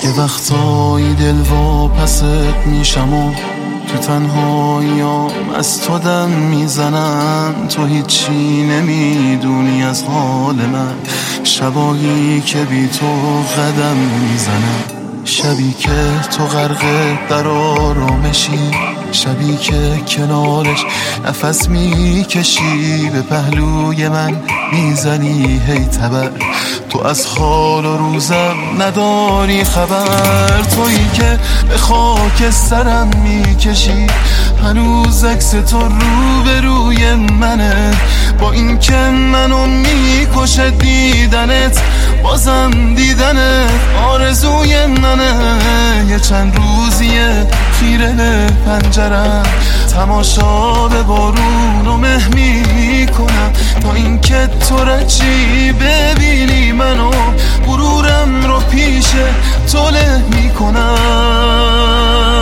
یه وقتایی دل واپست میشم و تو تنهاییام از تو دم میزنم. تو هیچی نمیدونی از حال من، شبایی که بی تو قدم میزنم. شبی که تو غرق در آرامشی، شبی که کنارش نفس میکشی، به پهلوی من میزنی هی تبر. تو از حال و روزم نداری خبر، تویی که به خاک سرم میکشی. هنوز عکس تو روبروی منه، با این که منو میکشه دیدنت، بازم دیدنت آرزوی منه. یه چند روزیه خیره به پنجرم، تماشا به بارون و مه میکنم، تا این که تو رچی ببینی منو، غرورم رو پیش تو له میکنم.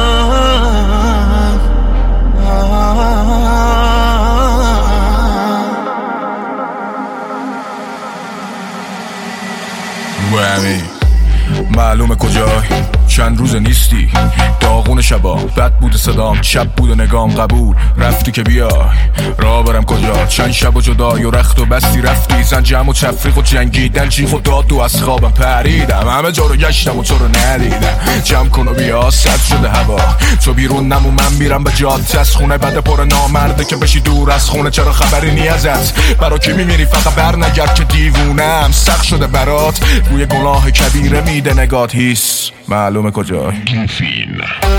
معلومه کجای چند روز نیستی، داغون شبا بد بود صدام، شب بود نگام قبول رفتی که بیای. راه برم کجا چند شب و جدای و رخت و بستی رفتی، زن جمع و تفریق و جنگیدن، جیغ و داد و از خوابم پریدم، همه جا رو گشتم و تو رو ندیدم. جمع کن و بیا سرد شده هوا، تو بیرون نمو من میرم به جاده، از خونه بده پر نامرده که بشی دور از خونه. چرا خبری نی ازت؟ برا کی میمیری؟ فقط بر نگرد که دیوونم سخت شده برات، روی گناه کبیره میده نگات هیس. معلومه کجا گیفین.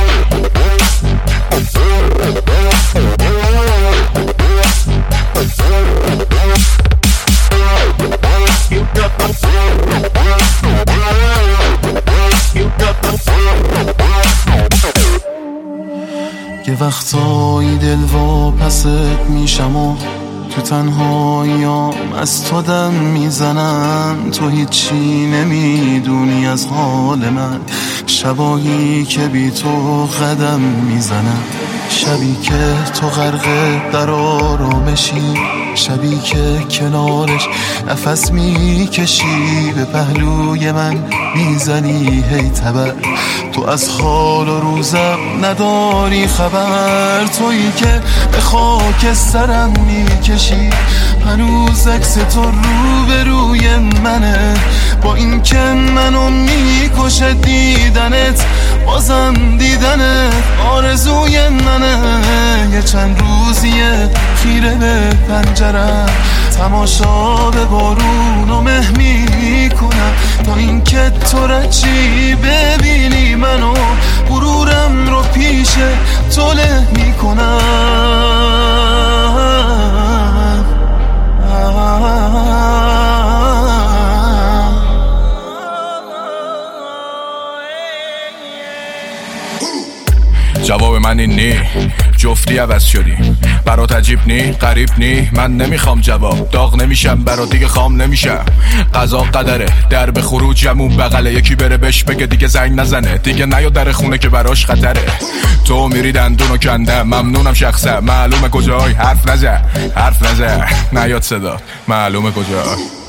یه وقتایی دل واپست میشم و تو تنهاییام از تو دم میزنم. تو هیچی نمیدونی از حال من، شبایی که بی تو قدم میزنم. شبی که تو غرق در آرامشی، شبی که کنارش نفس میکشی، به پهلوی من میزنی هی تبر. تو از حال و روزم نداری خبر، تویی که به خاک سرم میکشی. هنوز عکس تو روبروی منه، با این که منو میکشه دیدنت، بازم دیدنت آرزوی منه. یه چند روزیه خیره به پنجرم، تماشا به بارون و مه میکنم، تا این که تو رچی ببینی منو، غرورم رو پیش تو له میکنم. جواب من این نی، جفتی عوض شدی، برات عجیب نی، غریب نی، من نمیخوام جواب، داغ نمیشم برات دیگه خام نمیشم. قضا قدره، در به خروجمون بغله، یکی بره بهش بگه دیگه زنگ نزنه، دیگه نیا در خونه که براش خطره. تو میری دندونو کنده، ممنونم شخصا، معلومه کجای، حرف نزن نیاد صدا، معلومه کجای.